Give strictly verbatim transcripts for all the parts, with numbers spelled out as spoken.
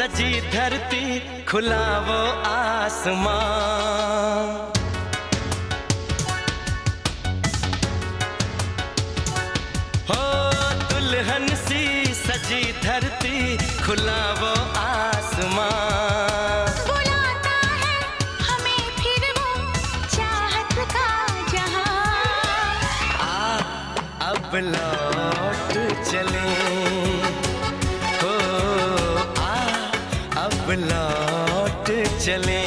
सजी धरती खुला वो आसमां। हो दुल्हन सी सजी धरती खुला वो आसमां। बुलाता है हमें फिर वो चाहत का जहां। आ अब लौट चले, हो आ अब लौट चले।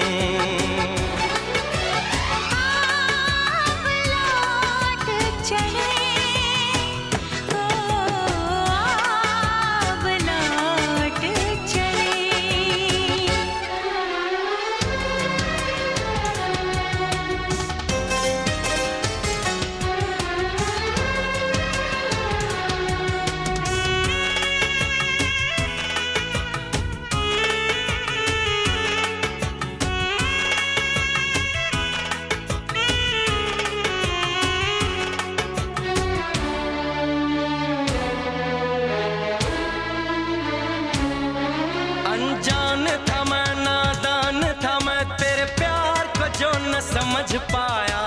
अनजान था मैं, नादान था मैं, तेरे प्यार को जो न समझ पाया।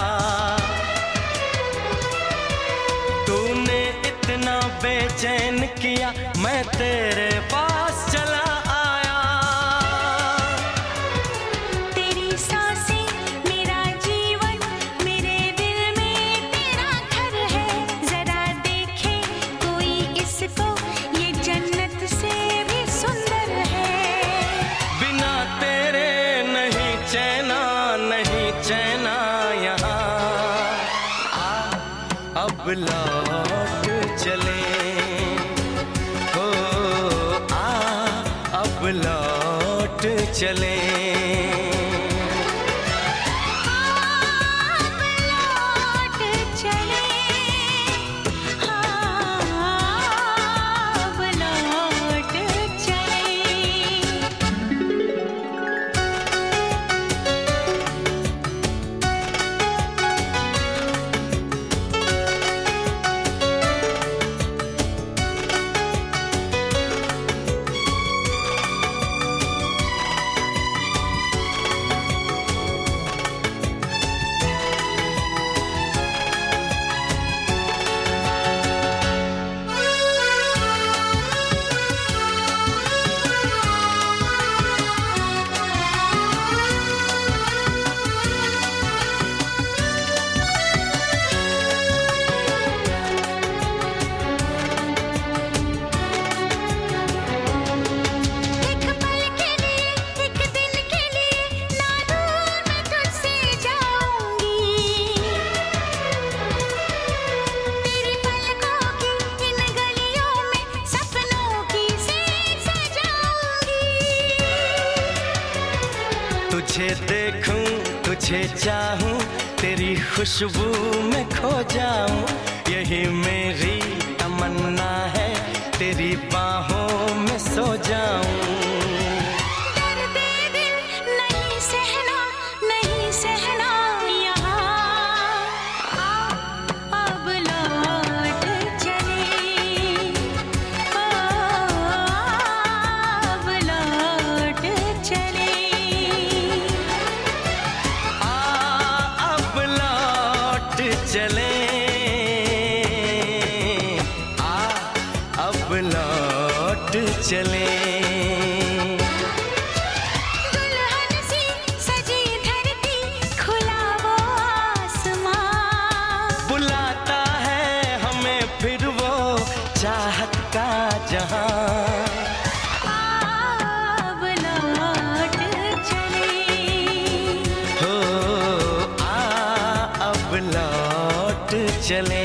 तूने इतना बेचैन किया, मैं तेरे पास चला आया। तेरी सांसें मेरा जीवन, मेरे दिल में तेरा घर है। जरा देखे कोई इसको, ये जन्नत से भी सुंदर है। बिना तेरे नहीं चैना, नहीं चैना यहाँ। आ अब लौट चले, हो आ अब लौट चले। अब लौट चले, हाँ अब लौट चले। एक पल के लिए, एक दिन के लिए ना दूर मैं तुझसे जाऊंगी। तेरी पलकों की इन गलियों में सपनों की सेज सजाऊंगी। तुझे देखूं, तुझे चाहूं, तेरी खुशबू में खो जाऊं। यही मेरी तमन्ना है, तेरी बाहों में सो जाऊं। दर्द दिल नहीं सहना, नहीं सहना यहाँ। आ अब लौट चले, ओ अब लौट चले। आ अब लौट चले, आ अब लौट चले। दुल्हन सी सजी धरती खुला वो आसमां। बुलाता है हमें फिर वो चाहत का जहां। अब लौट चले, हो आ अब लौट चले।